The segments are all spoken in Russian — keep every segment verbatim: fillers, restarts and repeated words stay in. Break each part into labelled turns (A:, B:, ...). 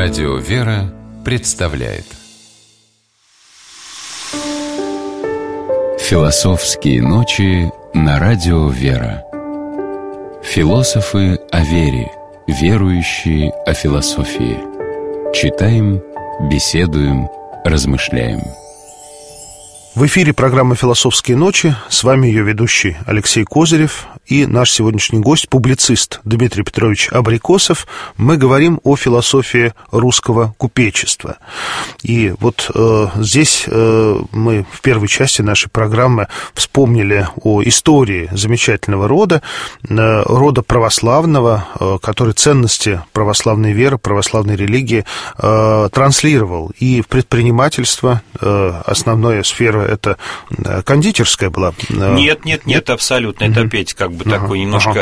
A: Радио «Вера» представляет Философские ночи на Радио «Вера». Философы о вере, верующие о философии. Читаем, беседуем, размышляем.
B: В эфире программа «Философские ночи». С вами ее ведущий Алексей Козырев и наш сегодняшний гость, публицист Дмитрий Петрович Абрикосов. Мы говорим о философии русского купечества. И вот э, здесь э, мы в первой части нашей программы вспомнили о истории замечательного рода, э, рода православного, э, который ценности православной веры, православной религии э, транслировал и в предпринимательство. Э, основная сфера — это кондитерская была.
C: Нет, нет, нет, абсолютно. Это опять как бы uh-huh. такой немножко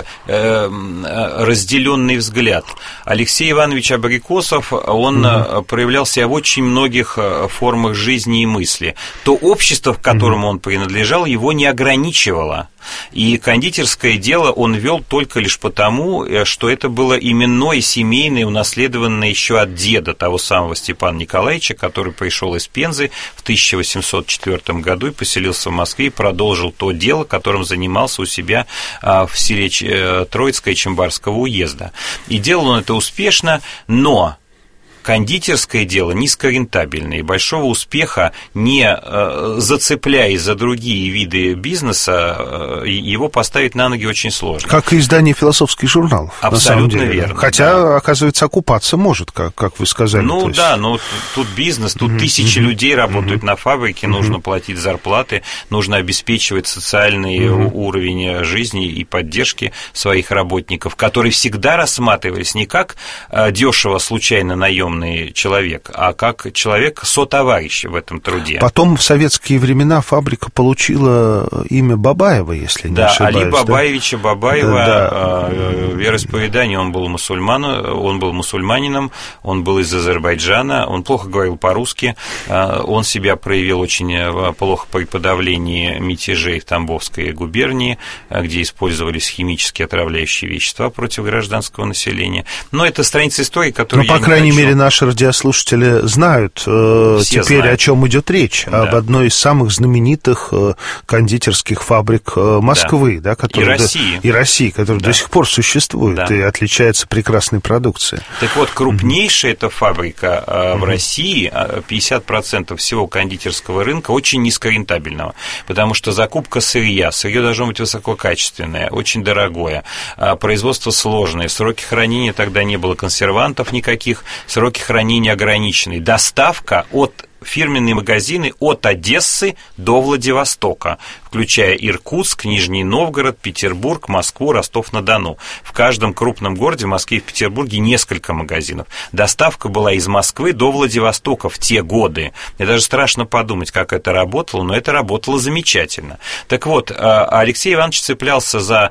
C: uh-huh. разделенный взгляд. Алексей Иванович Абрикосов, он uh-huh. проявлял себя в очень многих формах жизни и мысли. То общество, к которому uh-huh. он принадлежал, его не ограничивало. И кондитерское дело он вел только лишь потому, что это было именное, семейное, унаследованное еще от деда, того самого Степана Николаевича, который пришел из Пензы в тысяча восемьсот четвёртом году и поселился в Москве и продолжил то дело, которым занимался у себя в селе Троицкое Чембарского уезда. И делал он это успешно, но кондитерское дело низкорентабельное, и большого успеха, не зацепляясь за другие виды бизнеса, его поставить на ноги очень сложно.
B: Как и издание философских журналов.
C: Абсолютно верно.
B: Хотя,
C: да.
B: оказывается, окупаться может, как, как вы сказали.
C: Ну да, есть... но тут бизнес, тут uh-huh, тысячи uh-huh, людей работают uh-huh, на фабрике, uh-huh. нужно платить зарплаты, нужно обеспечивать социальный uh-huh. уровень жизни и поддержки своих работников, которые всегда рассматривались не как дешево случайно наемные человек, а как человек сотоварищ в этом труде.
B: Потом в советские времена фабрика получила имя Бабаева, если не
C: да,
B: ошибаюсь.
C: Али Бабаевича
B: да?
C: Бабаева,
B: да, да.
C: вероисповедание, он был мусульман, он был мусульманином, он был из Азербайджана, он плохо говорил по-русски, он себя проявил очень плохо при подавлении мятежей в Тамбовской губернии, где использовались химические отравляющие вещества против гражданского населения. Но это страница истории, которую
B: ну,
C: я
B: по крайней
C: хочу...
B: мере, наши радиослушатели знают э, теперь, знают. О чем идет речь. Да. Об одной из самых знаменитых э, кондитерских фабрик э, Москвы, да. Да, которая,
C: и России.
B: И России, которая да. до сих пор существует да. и отличается прекрасной продукцией.
C: Так вот, крупнейшая mm-hmm. эта фабрика э, в mm-hmm. России, пятьдесят процентов всего кондитерского рынка, очень низкорентабельного, потому что закупка сырья, сырье должно быть высококачественное, очень дорогое, производство сложное, сроки хранения тогда не было консервантов никаких, сроки хранения ограничены. Доставка от фирменные магазины от Одессы до Владивостока, включая Иркутск, Нижний Новгород, Петербург, Москву, Ростов-на-Дону. В каждом крупном городе, в Москве и в Петербурге, несколько магазинов. Доставка была из Москвы до Владивостока в те годы. Мне даже страшно подумать, как это работало, но это работало замечательно. Так вот, Алексей Иванович цеплялся за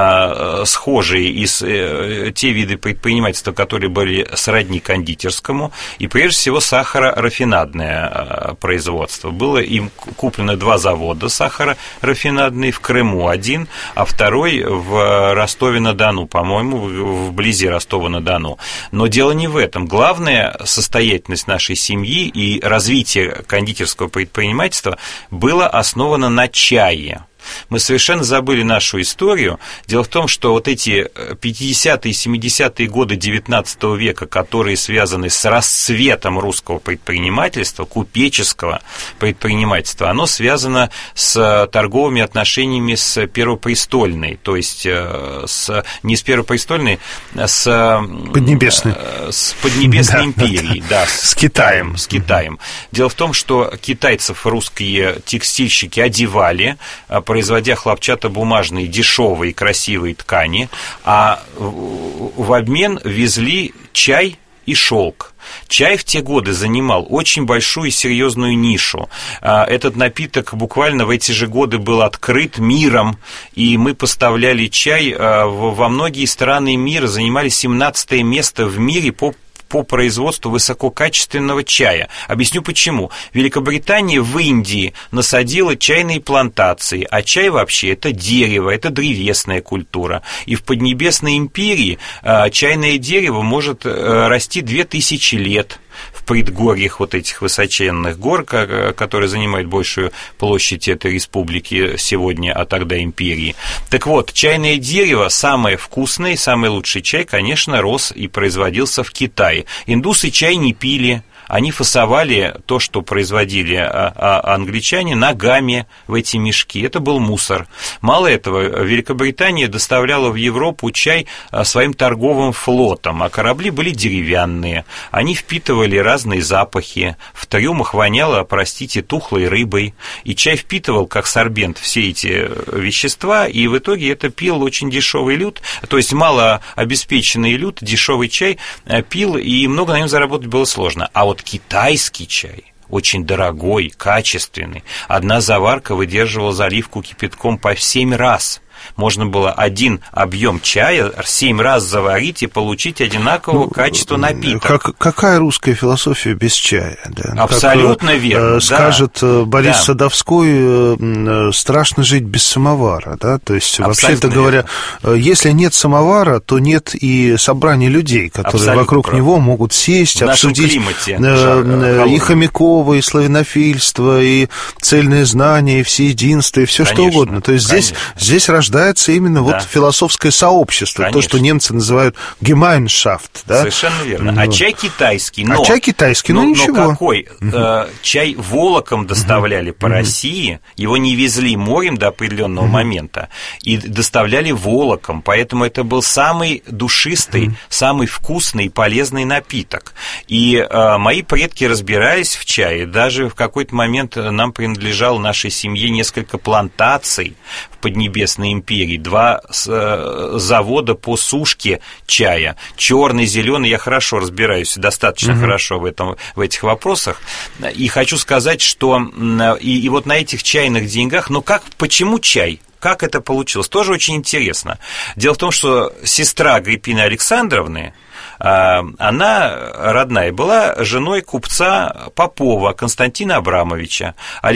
C: схожие из те виды предпринимательства, которые были сродни кондитерскому, и прежде всего сахарорафинадное производство. Было им куплено два завода сахарорафинадные, в Крыму один, а второй в Ростове-на-Дону, по-моему, вблизи Ростова-на-Дону. Но дело не в этом. Главная состоятельность нашей семьи и развитие кондитерского предпринимательства было основано на чае. Мы совершенно забыли нашу историю. Дело в том, что вот эти пятидесятые и семидесятые годы девятнадцатого века, которые связаны с расцветом русского предпринимательства, купеческого предпринимательства, оно связано с торговыми отношениями с Первопрестольной, то есть с, не с Первопрестольной, а с
B: Поднебесной,
C: с Поднебесной империей, да, да,
B: с, с Китаем.
C: С Китаем. Дело в том, что китайцев русские текстильщики одевали, производя хлопчатобумажные дешевые красивые ткани, а в обмен везли чай и шелк. Чай в те годы занимал очень большую и серьезную нишу. Этот напиток буквально в эти же годы был открыт миром, и мы поставляли чай во многие страны мира, занимали семнадцатое место в мире по по производству высококачественного чая. Объясню почему. Великобритания в Индии насадила чайные плантации, а чай вообще это дерево, это древесная культура. И в Поднебесной империи э, чайное дерево может э, расти две тысячи лет в предгорьях вот этих высоченных гор, которые занимают большую площадь этой республики сегодня, а тогда империи. Так вот, чайное дерево, самое вкусное и самый лучший чай, конечно, рос и производился в Китае. Индусы чай не пили. Они фасовали то, что производили англичане, ногами в эти мешки. Это был мусор. Мало этого, Великобритания доставляла в Европу чай своим торговым флотом, а корабли были деревянные. Они впитывали разные запахи. В трюмах воняло, простите, тухлой рыбой. И чай впитывал, как сорбент, все эти вещества, и в итоге это пил очень дешевый люд, то есть малообеспеченный люд, дешевый чай пил, и много на нем заработать было сложно. А вот китайский чай, очень дорогой, качественный. Одна заварка выдерживала заливку кипятком по семь раз. Можно было один объем чая семь раз заварить и получить одинакового ну, качества напиток.
B: Как, какая русская философия без чая? Да?
C: Абсолютно
B: как,
C: верно.
B: Скажет
C: да.
B: Борис
C: да.
B: Садовской, страшно жить без самовара. Да? То есть, вообще-то говоря,
C: верно.
B: Если нет самовара, то нет и собрания людей, которые Абсолютно вокруг прав. него могут сесть, в обсудить климате, жар, и Хомякова, и славянофильство, и цельное знание, и всеединство, и все что угодно. То есть здесь, здесь рождается именно да. вот философское сообщество, Конечно. то, что немцы называют Gemeinschaft. Да?
C: Совершенно верно. Ну. А чай китайский, но...
B: А чай китайский, ну
C: но,
B: ничего.
C: Но какой? Uh-huh. Чай волоком доставляли uh-huh. по России, его не везли морем до определенного uh-huh. момента, и доставляли волоком, поэтому это был самый душистый, uh-huh. самый вкусный и полезный напиток. И э, мои предки разбирались в чае, даже в какой-то момент нам принадлежало нашей семье несколько плантаций в Поднебесной империи, два завода по сушке чая, черный, зеленый, я хорошо разбираюсь, достаточно угу. хорошо в, этом, в этих вопросах, и хочу сказать, что и, и вот на этих чайных деньгах, ну как, почему чай? Как это получилось? Тоже очень интересно. Дело в том, что сестра Агриппины Александровны, она, родная, была женой купца Попова Константина Абрамовича.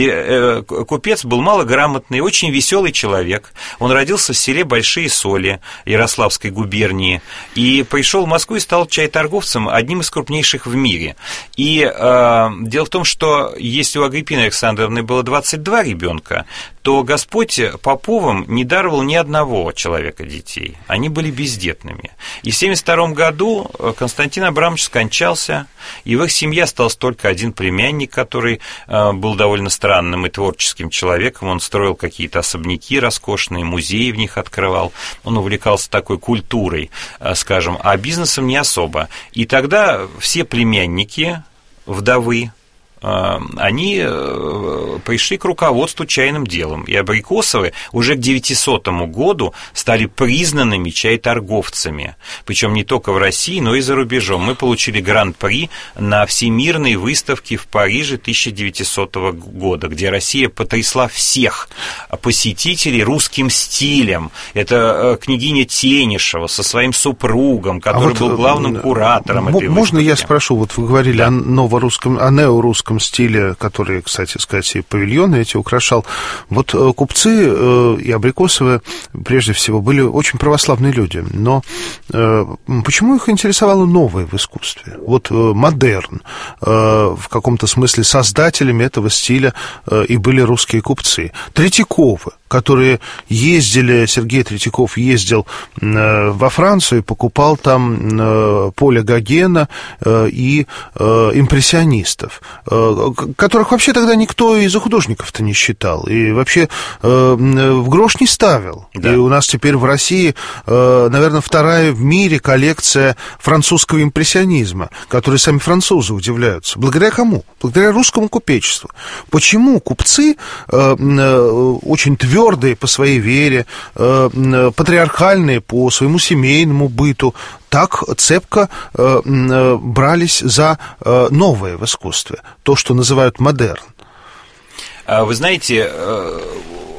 C: Купец был малограмотный, очень веселый человек. Он родился в селе Большие Соли Ярославской губернии и пришел в Москву и стал чайторговцем, одним из крупнейших в мире. И э, дело в том, что если у Агриппины Александровны было двадцать два ребенка, то Господь Поповым не даровал ни одного человека детей. Они были бездетными. И в семьдесят втором году Константин Абрамович скончался, и в их семье остался только один племянник, который был довольно странным и творческим человеком. Он строил какие-то особняки роскошные, музеи в них открывал. Он увлекался такой культурой, скажем, а бизнесом не особо. И тогда все племянники, вдовы, они пришли к руководству чайным делом. И Абрикосовы уже к девятисотому году стали признанными чайторговцами. Причем не только в России, но и за рубежом. Мы получили гран-при на Всемирной выставке в Париже тысяча девятисотого года, где Россия потрясла всех посетителей русским стилем. Это княгиня Тенишева со своим супругом, который а был вот главным куратором м- этой выставки.
B: Можно я спрошу, вот вы говорили да. о новорусском, о неорусском стиле, который, кстати сказать, и павильоны эти украшал. Вот купцы и Абрикосовы, прежде всего, были очень православные люди, но почему их интересовало новое в искусстве? Вот модерн, в каком-то смысле создателями этого стиля и были русские купцы. Третьяковы, которые ездили, Сергей Третьяков ездил во Францию и покупал там Поля Гогена и импрессионистов, которых вообще тогда никто из художников-то не считал и вообще в грош не ставил. Да. И у нас теперь в России, наверное, вторая в мире коллекция французского импрессионизма, которые сами французы удивляются. Благодаря кому? Благодаря русскому купечеству. Почему купцы очень твердо твердые по своей вере, э, патриархальные по своему семейному быту, так цепко э, э, брались за э, новое в искусстве, то, что называют модерн?
C: Вы знаете,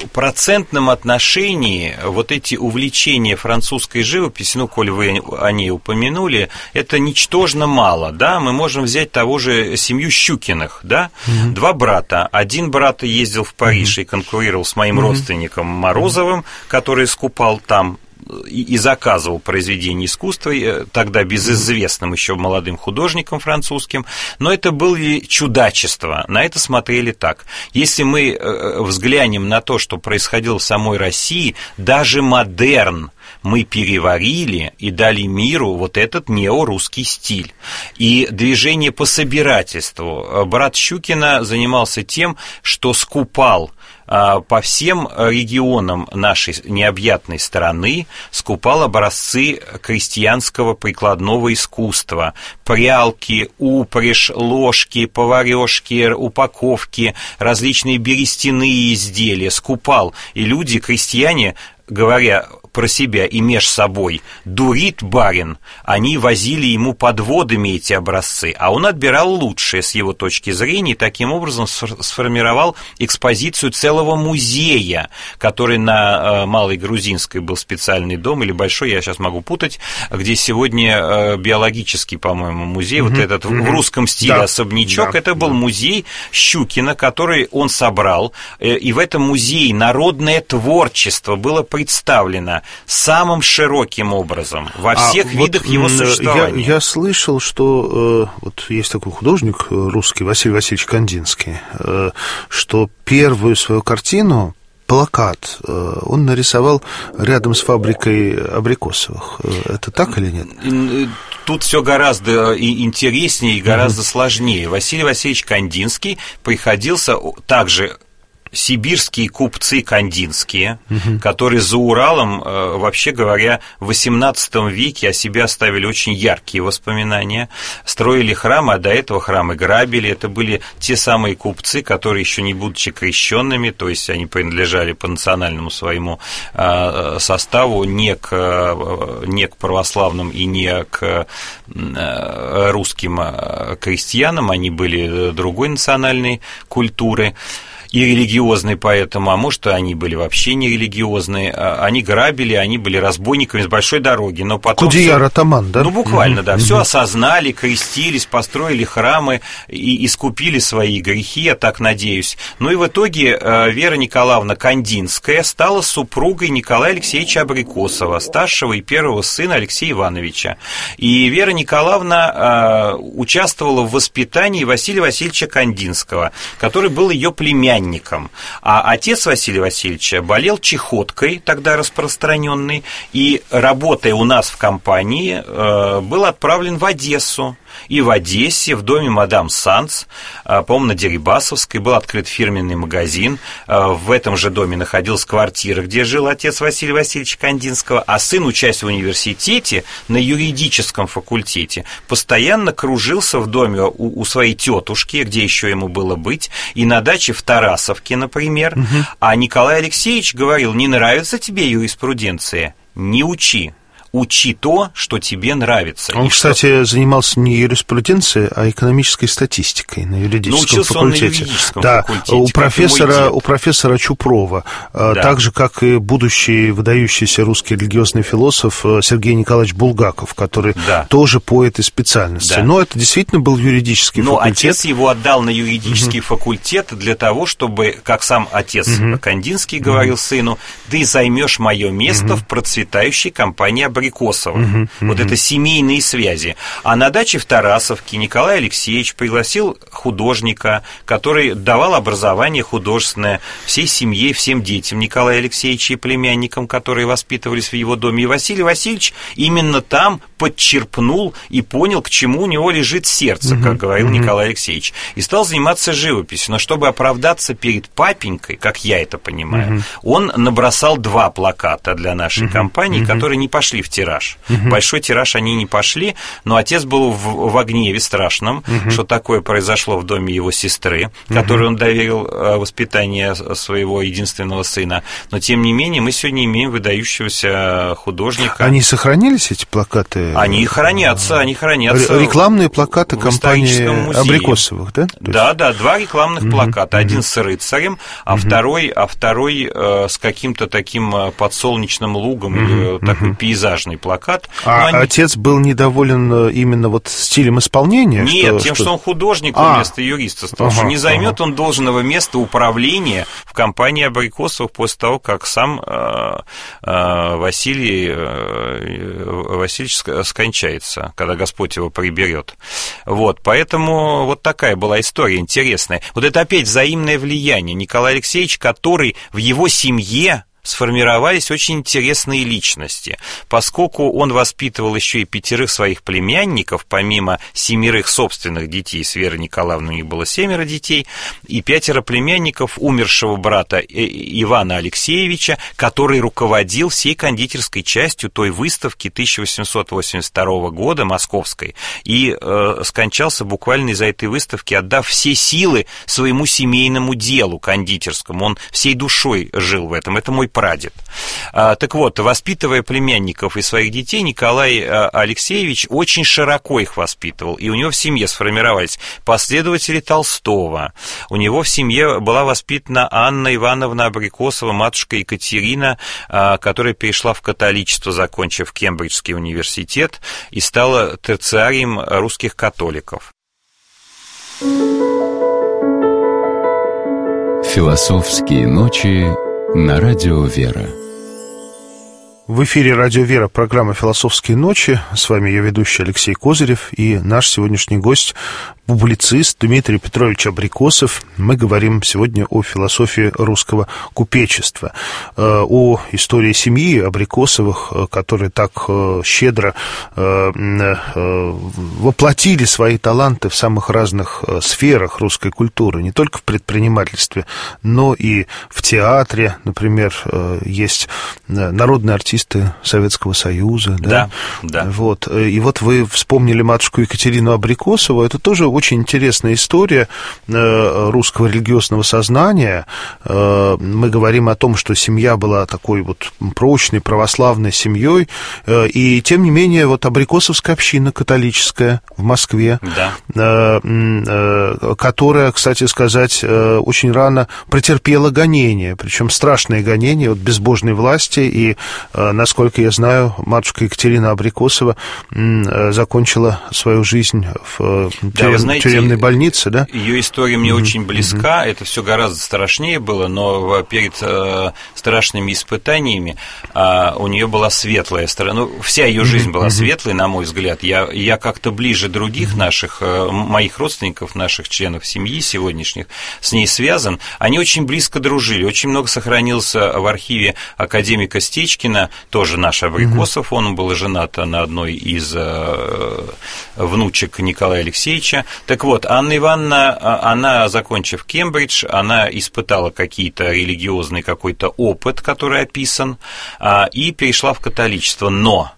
C: процентном отношении вот эти увлечения французской живописью, ну, коль вы о ней упомянули, это ничтожно мало, да, мы можем взять того же семью Щукиных, да, mm-hmm. два брата, один брат ездил в Париж mm-hmm. и конкурировал с моим mm-hmm. родственником Морозовым, который скупал там и заказывал произведения искусства, тогда безызвестным еще молодым художником французским, но это были чудачества, на это смотрели так. Если мы взглянем на то, что происходило в самой России, даже модерн мы переварили и дали миру вот этот неорусский стиль. И движение по собирательству. Брат Щукина занимался тем, что скупал по всем регионам нашей необъятной страны, скупал образцы крестьянского прикладного искусства. Прялки, упряжь, ложки, поварёшки, упаковки, различные берестяные изделия скупал. И люди, крестьяне, говоря про себя и меж собой, дурит барин, они возили ему подводами эти образцы, а он отбирал лучшие с его точки зрения и таким образом сформировал экспозицию целого музея, который на Малой Грузинской был специальный дом, или Большой, я сейчас могу путать, где сегодня биологический, по-моему, музей, mm-hmm. вот этот mm-hmm. в русском стиле да. особнячок, да. это был да. музей Щукина, который он собрал, и в этом музее народное творчество было представлено самым широким образом во всех а видах вот его существования.
B: Я, я слышал, что э, вот есть такой художник русский Василий Васильевич Кандинский, э, что первую свою картину, плакат, э, он нарисовал рядом с фабрикой Абрикосовых. Это так или нет?
C: Тут все гораздо и интереснее, и гораздо mm-hmm. сложнее. Василий Васильевич Кандинский приходился также сибирские купцы кандинские, угу. которые за Уралом, вообще говоря, в восемнадцатом веке о себе оставили очень яркие воспоминания, строили храмы, а до этого храмы грабили. Это были те самые купцы, которые, еще не будучи крещенными, то есть они принадлежали по национальному своему составу не к, не к православным и не к русским крестьянам, они были другой национальной культуры и религиозные поэтому, а может, они были вообще не религиозные, они грабили, они были разбойниками с большой дороги, но потом...
B: Кудеяр, атаман, да?
C: Ну, буквально, mm-hmm. да, все осознали, крестились, построили храмы и искупили свои грехи, я так надеюсь. Ну и в итоге Вера Николаевна Кандинская стала супругой Николая Алексеевича Абрикосова, старшего и первого сына Алексея Ивановича. И Вера Николаевна участвовала в воспитании Василия Васильевича Кандинского, который был ее племянником. А отец Василия Васильевича болел чехоткой, тогда распространенной, и, работая у нас в компании, был отправлен в Одессу. И в Одессе, в доме мадам Санц, по-моему, на Дерибасовской, был открыт фирменный магазин. В этом же доме находилась квартира, где жил отец Василия Васильевича Кандинского, а сын, учась в университете, на юридическом факультете, постоянно кружился в доме у, у своей тетушки, где еще ему было быть, и на даче в Тарасовке, например. Угу. А Николай Алексеевич говорил: не нравится тебе юриспруденция? Не учи. Учи то, что тебе нравится.
B: Он, и кстати, что... занимался не юриспруденцией, а экономической статистикой на юридическом факультете. Он на юридическом да, факультете, у профессора, у профессора Чупрова, да. так же, как и будущий выдающийся русский религиозный философ Сергей Николаевич Булгаков, который да. тоже поэт и специальности. Да. Но это действительно был юридический
C: Но
B: факультет.
C: Но отец его отдал на юридический угу. факультет для того, чтобы, как сам отец угу. Кандинский говорил угу. сыну, ты займешь мое место угу. в процветающей компании Абрикосова. Абрикосова. Uh-huh, uh-huh. Вот это семейные связи. А на даче в Тарасовке Николай Алексеевич пригласил художника, который давал образование художественное всей семье, всем детям Николая Алексеевича и племянникам, которые воспитывались в его доме. И Василий Васильевич именно там подчерпнул и понял, к чему у него лежит сердце, uh-huh, как говорил uh-huh. Николай Алексеевич. И стал заниматься живописью. Но чтобы оправдаться перед папенькой, как я это понимаю, uh-huh. он набросал два плаката для нашей uh-huh, компании, uh-huh. которые не пошли в тираж. Угу. Большой тираж они не пошли, но отец был в, в гневе страшном, угу. что такое произошло в доме его сестры, угу. которой он доверил воспитание своего единственного сына. Но, тем не менее, мы сегодня имеем выдающегося художника.
B: Они сохранились, эти плакаты?
C: Они хранятся, они хранятся.
B: Рекламные плакаты компании Абрикосовых, да?
C: Да, да, два рекламных угу. плаката. Один угу. с рыцарем, а угу. второй, а второй э, с каким-то таким подсолнечным лугом, угу. или такой угу. пейзажный плакат.
B: А
C: они...
B: отец был недоволен именно вот стилем исполнения?
C: Нет,
B: что,
C: тем,
B: что...
C: что он художник
B: а.
C: вместо юриста стал,
B: ага,
C: что не займет
B: ага.
C: он должного места управления в компании Абрикосовых после того, как сам э, э, Василий э, Васильевич скончается, когда Господь его приберет. Вот, поэтому вот такая была история интересная. Вот это опять взаимное влияние. Николай Алексеевич, который в его семье сформировались очень интересные личности, поскольку он воспитывал еще и пятерых своих племянников, помимо семерых собственных детей, с Верой Николаевной у них было семеро детей, и пятеро племянников умершего брата Ивана Алексеевича, который руководил всей кондитерской частью той выставки тысяча восемьсот восемьдесят второго года московской, и э, скончался буквально из-за этой выставки, отдав все силы своему семейному делу кондитерскому. Он всей душой жил в этом. Это мой прадед. А, так вот, воспитывая племянников и своих детей, Николай а, Алексеевич очень широко их воспитывал, и у него в семье сформировались последователи Толстого. У него в семье была воспитана Анна Ивановна Абрикосова, матушка Екатерина, а, которая перешла в католичество, закончив Кембриджский университет, и стала терциарием русских католиков.
A: Философские ночи на радио «Вера».
B: В эфире «Радио Вера», программа «Философские ночи». С вами ее ведущий Алексей Козырев и наш сегодняшний гость, публицист Дмитрий Петрович Абрикосов. Мы говорим сегодня о философии русского купечества, о истории семьи Абрикосовых, которые так щедро воплотили свои таланты в самых разных сферах русской культуры, не только в предпринимательстве, но и в театре. Например, есть народные артисты Советского Союза. Да,
C: да. да.
B: Вот. И вот вы вспомнили матушку Екатерину Абрикосову. Это тоже очень интересная история русского религиозного сознания. Мы говорим о том, что семья была такой вот прочной православной семьей, и тем не менее вот Абрикосовская община католическая в Москве, да. которая, кстати сказать, очень рано претерпела гонения, причем страшные гонения от безбожной власти, и, насколько я знаю, матушка Екатерина Абрикосова закончила свою жизнь в тюрем, да, знаете, тюремной больнице, да?
C: Ее история мне mm-hmm. очень близка, mm-hmm. это все гораздо страшнее было, но перед э, страшными испытаниями э, у нее была светлая сторона. Ну, вся ее жизнь mm-hmm. была светлой, на мой взгляд. Я, я как-то ближе других mm-hmm. наших, э, моих родственников, наших членов семьи сегодняшних, с ней связан. Они очень близко дружили, очень много сохранилось в архиве академика Стечкина, тоже наш Абрикосов, mm-hmm. он был женат на одной из э, внучек Николая Алексеевича. Так вот, Анна Ивановна, она, закончив Кембридж, она испытала какие-то религиозный какой-то опыт, который описан, и перешла в католичество. Но,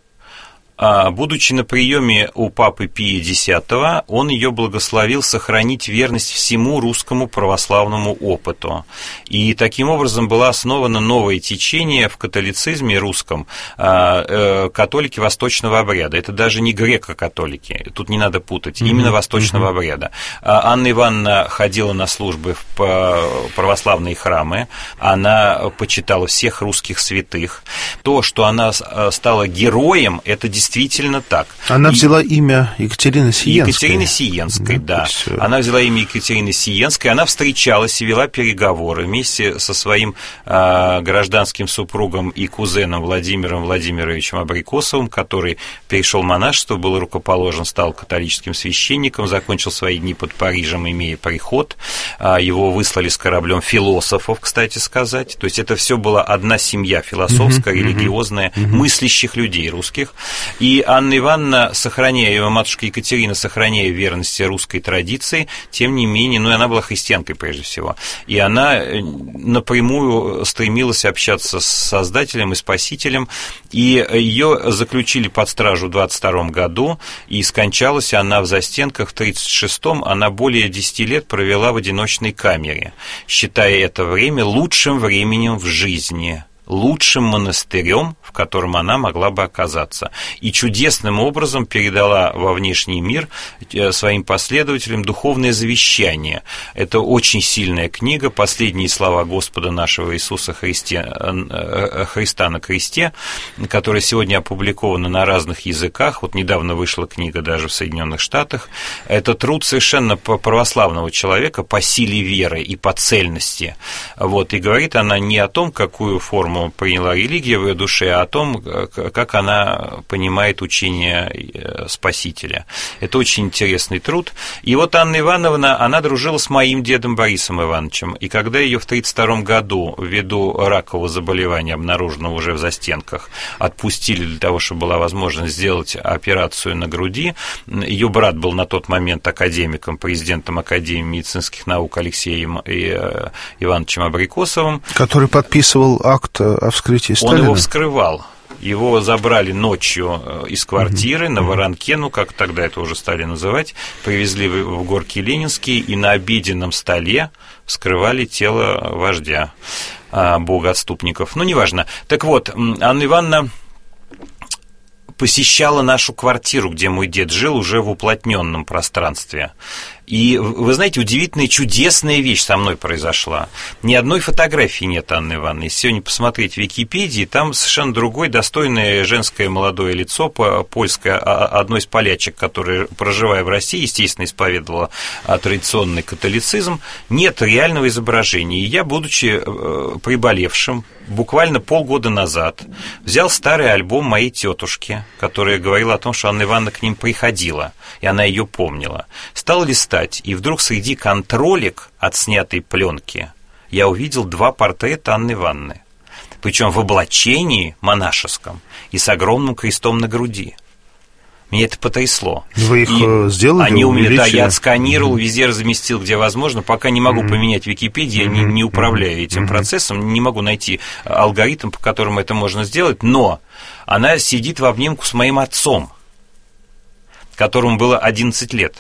C: будучи на приеме у папы Пия X, он ее благословил сохранить верность всему русскому православному опыту. И таким образом было основано новое течение в католицизме русском, католики восточного обряда. Это даже не греко-католики, тут не надо путать, mm-hmm. именно восточного mm-hmm. обряда. Анна Ивановна ходила на службы в православные храмы, она почитала всех русских святых. То, что она стала героем, это действительно Действительно так.
B: Она и... взяла имя Екатерины Сиенской.
C: Екатерины Сиенской, да. да. Она взяла имя Екатерины Сиенской, она встречалась и вела переговоры вместе со своим э, гражданским супругом и кузеном Владимиром Владимировичем Абрикосовым, который перешел в монашество, был рукоположен, стал католическим священником, закончил свои дни под Парижем, имея приход. Э, его выслали с кораблем философов, кстати сказать. То есть это все была одна семья философская, mm-hmm, религиозная, mm-hmm. мыслящих людей русских. И Анна Ивановна, сохраняя, его матушка Екатерина, сохраняя верность русской традиции, тем не менее, ну, и она была христианкой прежде всего, и она напрямую стремилась общаться с Создателем и Спасителем, и ее заключили под стражу в двадцать втором году, и скончалась она в застенках в тридцать шестом, она более десяти лет провела в одиночной камере, считая это время лучшим временем в жизни, лучшим монастырем, в котором она могла бы оказаться, и чудесным образом передала во внешний мир своим последователям духовное завещание. Это очень сильная книга «Последние слова Господа нашего Иисуса Христе, Христа на кресте», которая сегодня опубликована на разных языках. Вот недавно вышла книга даже в Соединенных Штатах. Это труд совершенно православного человека по силе веры и по цельности. Вот. И говорит она не о том, какую форму приняла религия в ее душе, а о том, как она понимает учение Спасителя. Это очень интересный труд. И вот Анна Ивановна, она дружила с моим дедом Борисом Ивановичем, и когда ее в тридцать втором году, ввиду ракового заболевания, обнаруженного уже в застенках, отпустили для того, чтобы была возможность сделать операцию на груди, ее брат был на тот момент академиком, президентом Академии медицинских наук Алексеем Ивановичем Абрикосовым,
B: который подписывал акт о вскрытии Сталина.
C: Он его вскрывал. Его забрали ночью из квартиры на Воронке, ну, как тогда это уже стали называть, привезли в Горки Ленинские, и на обеденном столе вскрывали тело вождя богоотступников. Ну, неважно. Так вот, Анна Ивановна посещала нашу квартиру, где мой дед жил, уже в уплотненном пространстве. И, вы знаете, удивительная, чудесная вещь со мной произошла. Ни одной фотографии нет Анны Ивановны. Если сегодня посмотреть в Википедии, там совершенно другое, достойное женское молодое лицо, польское, одно из полячек, которая, проживая в России, естественно, исповедовала традиционный католицизм. Нет реального изображения. И я, будучи приболевшим, буквально полгода назад взял старый альбом моей тетушки, которая говорила о том, что Анна Ивановна к ним приходила, и она ее помнила. Стал листать, и вдруг среди контролек от снятой пленки я увидел два портрета Анны Ивановны, причем в облачении монашеском и с огромным крестом на груди. Меня это потрясло.
B: Вы их и сделали?
C: Они у меня, да, я отсканировал, mm-hmm. везде разместил, где возможно. Пока не могу mm-hmm. поменять Википедию, я mm-hmm. не, не управляю этим mm-hmm. процессом, не могу найти алгоритм, по которому это можно сделать, но она сидит в обнимку с моим отцом, которому было одиннадцать лет.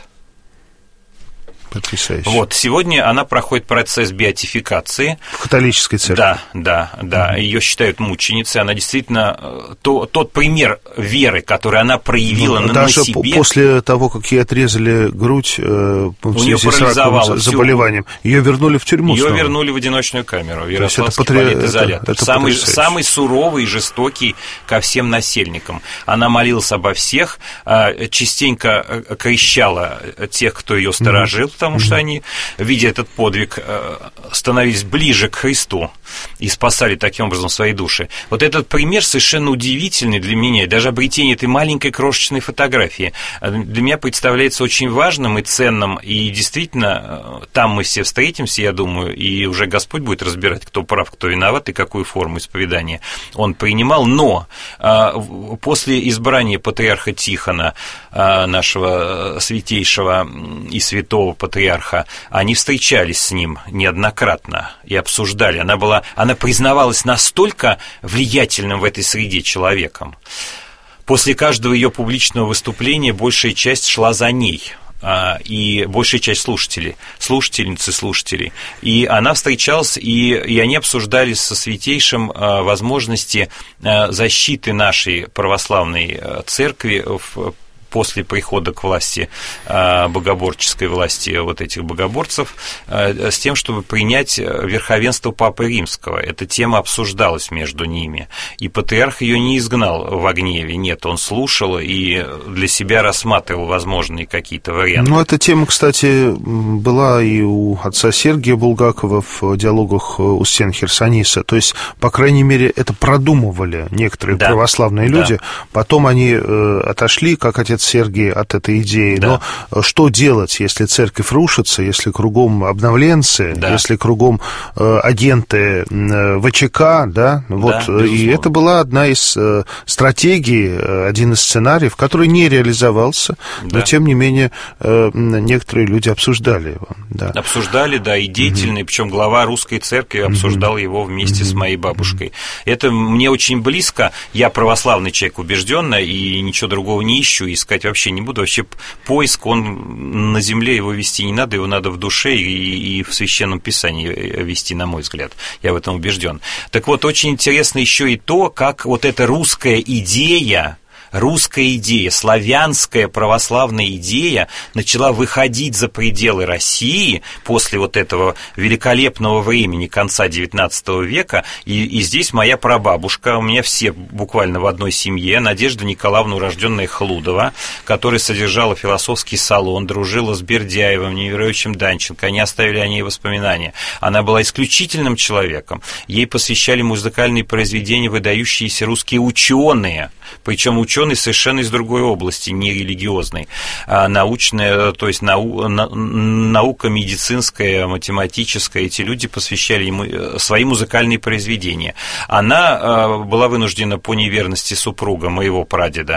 B: Потрясающе.
C: Вот, сегодня она проходит процесс беатификации.
B: В католической церкви.
C: Да, да, да. Mm-hmm. Ее считают мученицей. Она действительно то, тот пример веры, который она проявила ну, на,
B: даже
C: на себе.
B: Даже после того, как ей отрезали грудь э, в связи с раковым заболеванием, ее вернули в тюрьму.
C: Ее
B: снова.
C: вернули в одиночную камеру, в Ярославский
B: потри...
C: политизолятор.
B: Это, это
C: самый, самый суровый и жестокий ко всем насельникам. Она молилась обо всех, частенько крещала тех, кто ее сторожил, mm-hmm. потому что они, видя этот подвиг, становились ближе к Христу и спасали таким образом свои души. Вот этот пример совершенно удивительный для меня, даже обретение этой маленькой крошечной фотографии для меня представляется очень важным и ценным, и действительно, там мы все встретимся, я думаю, и уже Господь будет разбирать, кто прав, кто виноват и какую форму исповедания он принимал, но после избрания патриарха Тихона, нашего святейшего и святого патриарха, они встречались с ним неоднократно и обсуждали. Она была, она признавалась настолько влиятельным в этой среде человеком. После каждого ее публичного выступления большая часть шла за ней, и большая часть слушателей, слушательниц и слушателей. И она встречалась, и, и они обсуждали со святейшим возможности защиты нашей православной церкви в после прихода к власти, богоборческой власти вот этих богоборцев, с тем, чтобы принять верховенство Папы Римского. Эта тема обсуждалась между ними. И патриарх ее не изгнал во гневе. Нет, он слушал и для себя рассматривал возможные какие-то варианты. Ну,
B: эта тема, кстати, была и у отца Сергия Булгакова в диалогах у стен Херсониса. То есть, по крайней мере, это продумывали некоторые да. православные люди. Да. Потом они отошли, как отец Сергий, от этой идеи.
C: Да.
B: Но что делать, если церковь рушится, если кругом обновленцы,
C: да.
B: если кругом э, агенты э, ВЧК, да? Вот,
C: да,
B: и это была одна из э, стратегий, э, один из сценариев, который не реализовался, да. но, тем не менее, э, некоторые люди обсуждали его. Да.
C: Обсуждали, да, и деятельный, mm-hmm. причем глава русской церкви обсуждал mm-hmm. его вместе mm-hmm. с моей бабушкой. Это мне очень близко. Я православный человек, убежденно, и ничего другого не ищу, искать вообще не буду. Вообще поиск, он на земле, его вести не надо, его надо в душе и, и в Священном Писании вести, на мой взгляд. Я в этом убежден. Так вот, очень интересно еще и то, как вот эта русская идея, русская идея, славянская православная идея начала выходить за пределы России после вот этого великолепного времени конца девятнадцатого века, и, и здесь моя прабабушка, у меня все буквально в одной семье, Надежда Николаевна, урожденная Хлудова, которая содержала философский салон, дружила с Бердяевым, Немировичем Данченко, они оставили о ней воспоминания. Она была исключительным человеком, ей посвящали музыкальные произведения выдающиеся русские ученые, причем ученые совершенно из другой области, не религиозной, а научная, то есть нау, на, наука медицинская, математическая, эти люди посвящали ему свои музыкальные произведения. Она была вынуждена по неверности супруга, моего прадеда,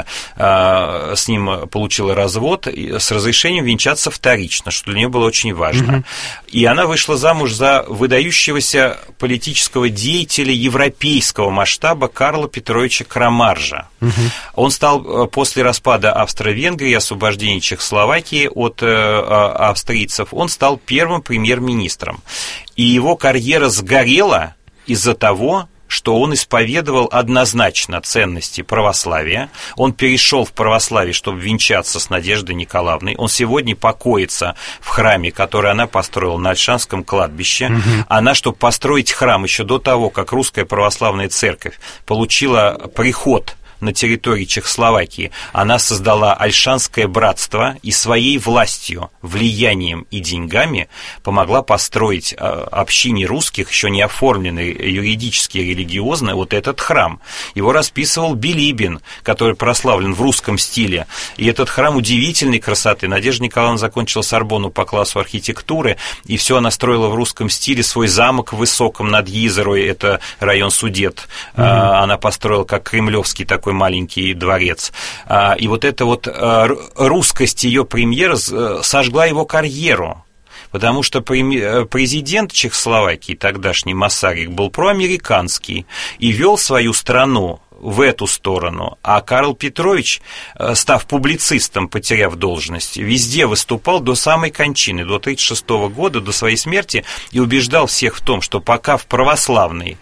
C: с ним получила развод, с разрешением венчаться вторично, что для нее было очень важно. Mm-hmm. И она вышла замуж за выдающегося политического деятеля европейского масштаба Карла Петровича Крамаржа. Mm-hmm. Он стал после распада Австро-Венгрии, освобождения Чехословакии от австрийцев, он стал первым премьер-министром. И его карьера сгорела из-за того, что он исповедовал однозначно ценности православия. Он перешел в православие, чтобы венчаться с Надеждой Николаевной. Он сегодня покоится в храме, который она построила на Ольшанском кладбище. Угу. Она, чтобы построить храм еще до того, как Русская Православная Церковь получила приход на территории Чехословакии, она создала Ольшанское братство и своей властью, влиянием и деньгами помогла построить общине русских, еще не оформленный юридически и религиозно, вот этот храм. Его расписывал Билибин, который прославлен в русском стиле. И этот храм удивительной красоты. Надежда Николаевна закончила Сорбонну по классу архитектуры, и все она строила в русском стиле. Свой замок в Высоком над Йизерой, это район Судет, mm-hmm. она построила как кремлевский такой маленький дворец. И вот эта вот русскость ее премьера сожгла его карьеру, потому что президент Чехословакии, тогдашний Масарик, был проамериканский и вел свою страну в эту сторону, а Карл Петрович, став публицистом, потеряв должность, везде выступал до самой кончины, до тысяча девятьсот тридцать шестого года, до своей смерти, и убеждал всех в том, что пока в православной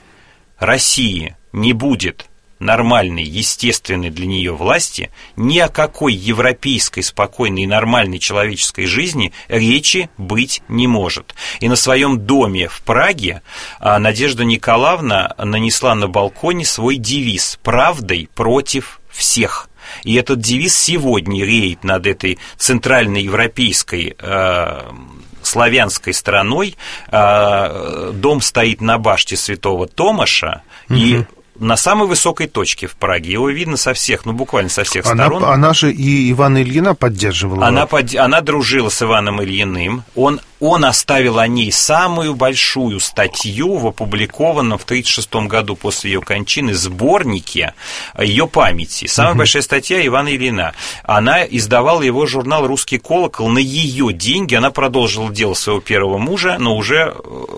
C: России не будет нормальной, естественной для нее власти, ни о какой европейской, спокойной и нормальной человеческой жизни речи быть не может. И на своем доме в Праге Надежда Николаевна нанесла на балконе свой девиз «Правдой против всех». И этот девиз сегодня реет над этой центральноевропейской э, славянской страной. Э, дом стоит на башне Святого Томаша, угу. и на самой высокой точке в Праге. Его видно со всех, ну, буквально со всех
B: она,
C: сторон.
B: Она же и Ивана Ильина поддерживала.
C: Она, под... она дружила с Иваном Ильиным. Он, он оставил о ней самую большую статью в опубликованном в тысяча девятьсот тридцать шестом году после ее кончины сборнике ее памяти. Самая угу. большая статья Ивана Ильина. Она издавала его журнал «Русский колокол» на ее деньги. Она продолжила дело своего первого мужа, но уже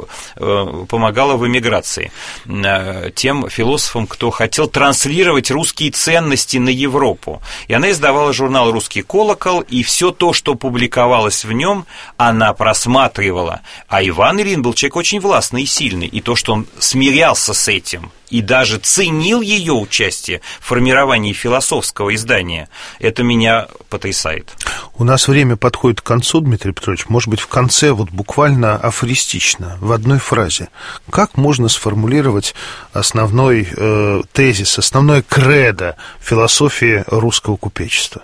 C: э, помогала в эмиграции э, тем философам, кто хотел транслировать русские ценности на Европу. И она издавала журнал «Русский колокол», и все то, что публиковалось в нем, она просматривала. А Иван Ильин был человек очень властный и сильный, и то, что он смирялся с этим, и даже ценил ее участие в формировании философского издания, это меня потрясает.
B: У нас время подходит к концу, Дмитрий Петрович. Может быть, в конце, вот буквально афористично, в одной фразе, как можно сформулировать основной э, тезис, основное кредо философии русского купечества?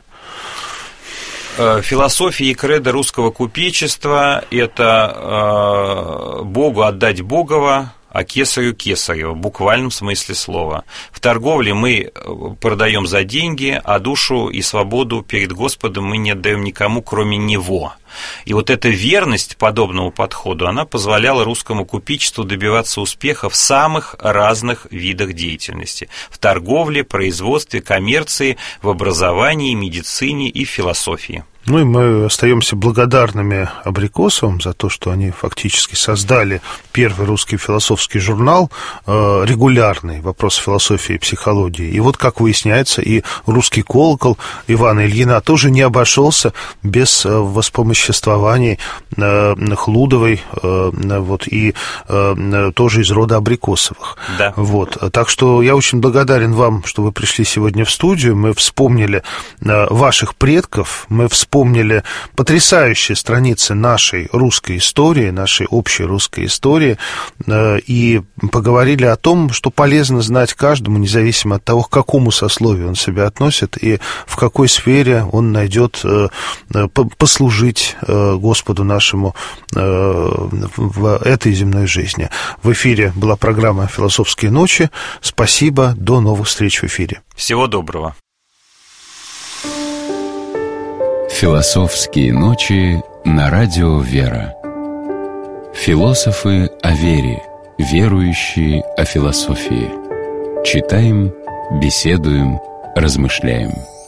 C: Философия и кредо русского купечества – это э, Богу отдать Богово, а кесарю кесарево, в буквальном смысле слова. В торговле мы продаем за деньги, а душу и свободу перед Господом мы не отдаем никому, кроме Него. И вот эта верность подобному подходу, она позволяла русскому купечеству добиваться успеха в самых разных видах деятельности. В торговле, производстве, коммерции, в образовании, медицине и философии.
B: Ну и мы остаемся благодарными Абрикосовым за то, что они фактически создали первый русский философский журнал, э, регулярный, вопросы философии и психологии. И вот, как выясняется, и «Русский колокол» Ивана Ильина тоже не обошелся без э, воспомоществований э, Хлудовой, э, вот, и э, тоже из рода Абрикосовых.
C: Да.
B: Вот. Так что я очень благодарен вам, что вы пришли сегодня в студию. Мы вспомнили э, ваших предков, мы вспомнили Вспомнили потрясающие страницы нашей русской истории, нашей общей русской истории, и поговорили о том, что полезно знать каждому, независимо от того, к какому сословию он себя относит и в какой сфере он найдет послужить Господу нашему в этой земной жизни. В эфире была программа «Философские ночи». Спасибо, до новых встреч в эфире.
C: Всего доброго.
A: «Философские ночи» на радио «Вера». Философы о вере, верующие о философии. Читаем, беседуем, размышляем.